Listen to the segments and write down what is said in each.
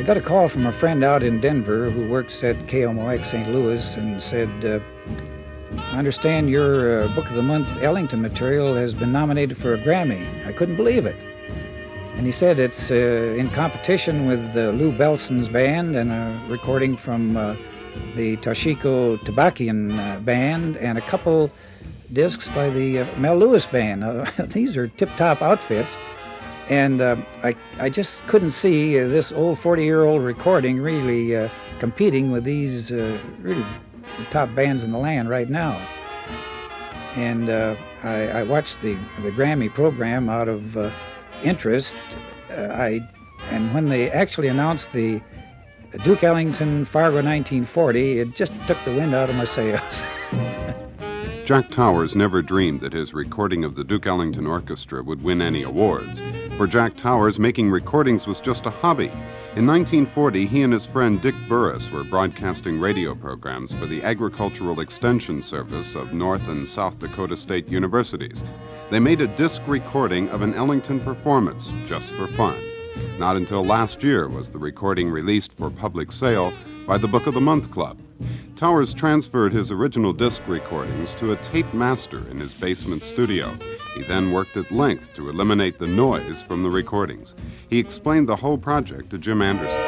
got a call from a friend out in Denver who works at KMOX St. Louis and said, I understand your Book of the Month Ellington material has been nominated for a Grammy. I couldn't believe it. And he said it's in competition with Lou Belson's band and a recording from the Toshiko Tabakian band and a couple discs by the Mel Lewis band. These are tip-top outfits. And I just couldn't see this old 40-year-old recording really competing with these really the top bands in the land right now. And I watched the Grammy program out of interest. And when they actually announced the Duke Ellington Fargo 1940, it just took the wind out of my sails. Jack Towers never dreamed that his recording of the Duke Ellington Orchestra would win any awards. For Jack Towers, making recordings was just a hobby. In 1940, he and his friend Dick Burris were broadcasting radio programs for the Agricultural Extension Service of North and South Dakota State Universities. They made a disc recording of an Ellington performance, just for fun. Not until last year was the recording released for public sale by the Book of the Month Club. Towers transferred his original disc recordings to a tape master in his basement studio. He then worked at length to eliminate the noise from the recordings. He explained the whole project to Jim Anderson.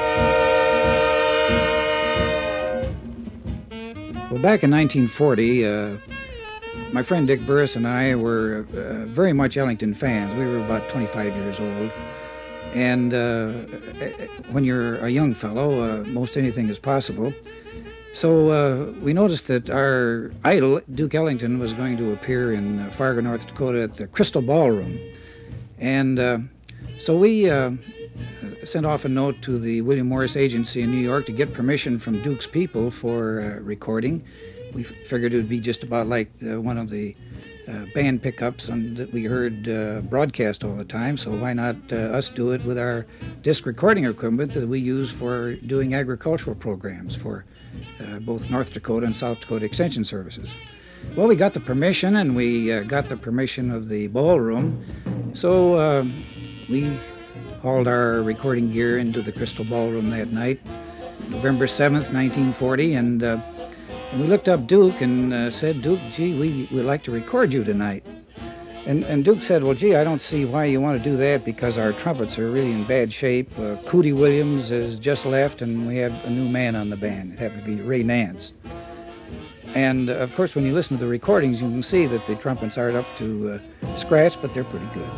Well, back in 1940, my friend Dick Burris and I were very much Ellington fans. We were about 25 years old. And when you're a young fellow, most anything is possible. So we noticed that our idol, Duke Ellington, was going to appear in Fargo, North Dakota at the Crystal Ballroom. And so we sent off a note to the William Morris Agency in New York to get permission from Duke's people for recording. We figured it would be just about like one of the band pickups that we heard broadcast all the time, so why not us do it with our disc recording equipment that we use for doing agricultural programs for both North Dakota and South Dakota Extension Services. Well, we got the permission, and we got the permission of the ballroom, so we hauled our recording gear into the Crystal Ballroom that night, November 7th, 1940, and we looked up Duke and said, Duke, gee, we'd like to record you tonight. And Duke said, well, gee, I don't see why you want to do that because our trumpets are really in bad shape. Cootie Williams has just left, and we have a new man on the band. It happened to be Ray Nance. And, of course, when you listen to the recordings, you can see that the trumpets aren't up to scratch, but they're pretty good.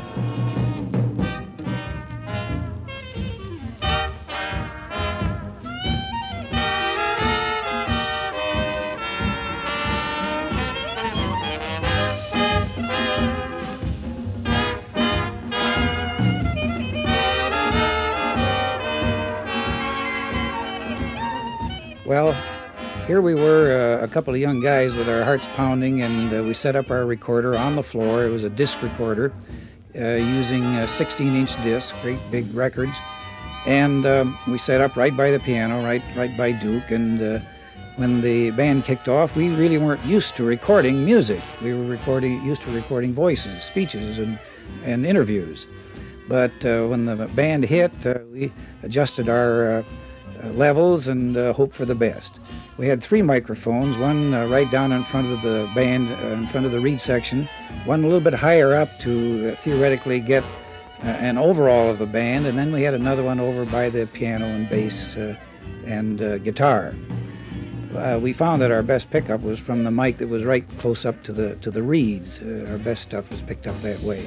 Well, here we were, a couple of young guys with our hearts pounding, and we set up our recorder on the floor. It was a disc recorder using 16-inch discs, great big records. And we set up right by the piano, right by Duke. And when the band kicked off, we really weren't used to recording music. We were used to recording voices, speeches, and interviews. But when the band hit, we adjusted our levels and hope for the best. We had 3 microphones, one right down in front of the band, in front of the reed section, one a little bit higher up to theoretically get an overall of the band, and then we had another one over by the piano and bass and guitar. We found that our best pickup was from the mic that was right close up to the reeds. Our best stuff was picked up that way.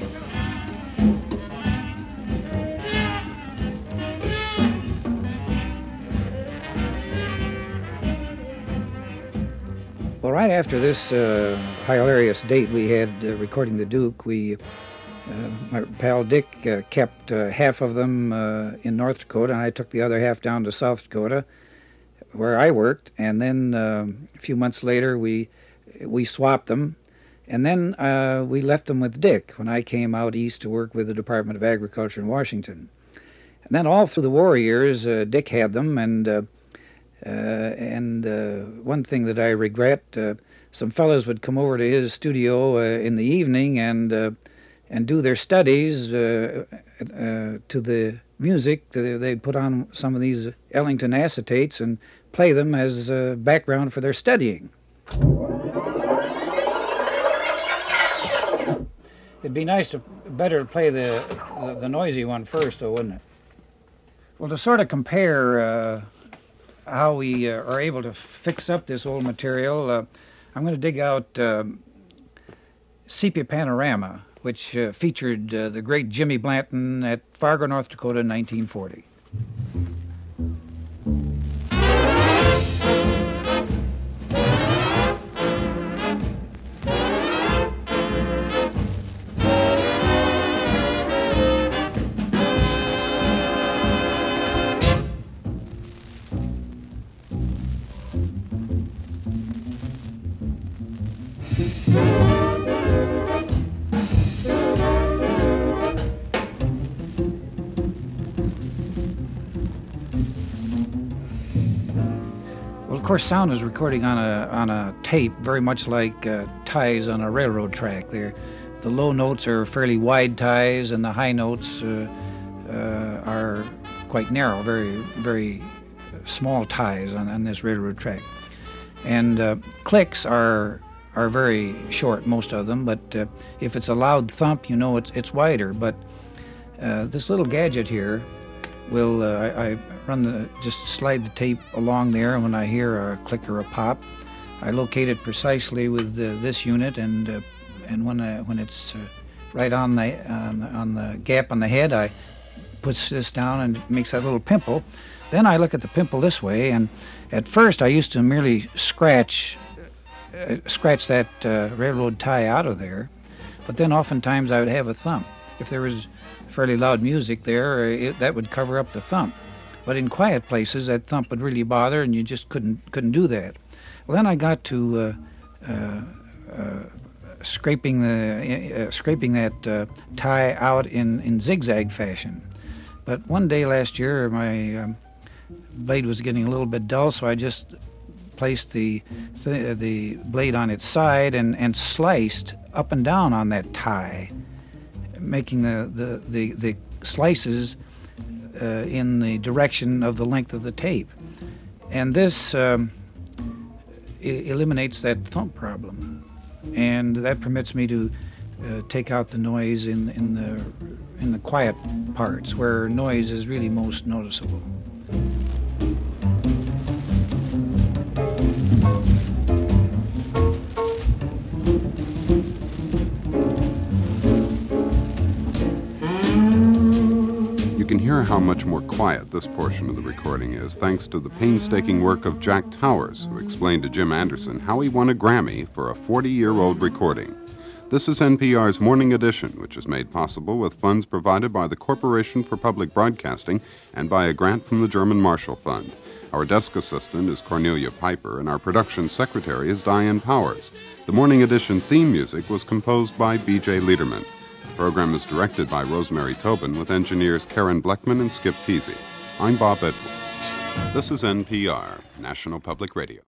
Well, right after this hilarious date we had recording the Duke, my pal Dick kept half of them in North Dakota, and I took the other half down to South Dakota, where I worked. And then a few months later, we swapped them, and then we left them with Dick when I came out east to work with the Department of Agriculture in Washington. And then all through the war years, Dick had them, and one thing that I regret, some fellows would come over to his studio in the evening and and do their studies to the music. They put on some of these Ellington acetates and play them as background for their studying. It'd be better to play the noisy one first, though, wouldn't it? Well, to sort of compare how we are able to fix up this old material, I'm going to dig out Sepia Panorama, which featured the great Jimmy Blanton at Fargo, North Dakota in 1940. Well, of course, sound is recording on a tape, very much like ties on a railroad track. The low notes are fairly wide ties, and the high notes are quite narrow, very, very small ties on this railroad track. And clicks are very short, most of them, but if it's a loud thump, you know it's wider. But this little gadget here will, I just slide the tape along there, and when I hear a click or a pop, I locate it precisely with this unit, and when it's right on the gap on the head, I puts this down and it makes that little pimple. Then I look at the pimple this way, and at first I used to merely scratch that railroad tie out of there, but then oftentimes I would have a thump. If there was fairly loud music there, that would cover up the thump. But in quiet places, that thump would really bother, and you just couldn't do that. Well, then I got to scraping that tie out in zigzag fashion. But one day last year, my blade was getting a little bit dull, so I just placed the blade on its side and sliced up and down on that tie, making the slices in the direction of the length of the tape. And this eliminates that thump problem, and that permits me to take out the noise in the quiet parts where noise is really most noticeable. You can hear how much more quiet this portion of the recording is thanks to the painstaking work of Jack Towers, who explained to Jim Anderson how he won a Grammy for a 40-year-old recording. This is NPR's Morning Edition, which is made possible with funds provided by the Corporation for Public Broadcasting and by a grant from the German Marshall Fund. Our desk assistant is Cornelia Piper, and our production secretary is Diane Powers. The Morning Edition theme music was composed by B.J. Liederman. The program is directed by Rosemary Tobin with engineers Karen Bleckman and Skip Peasy. I'm Bob Edwards. This is NPR, National Public Radio.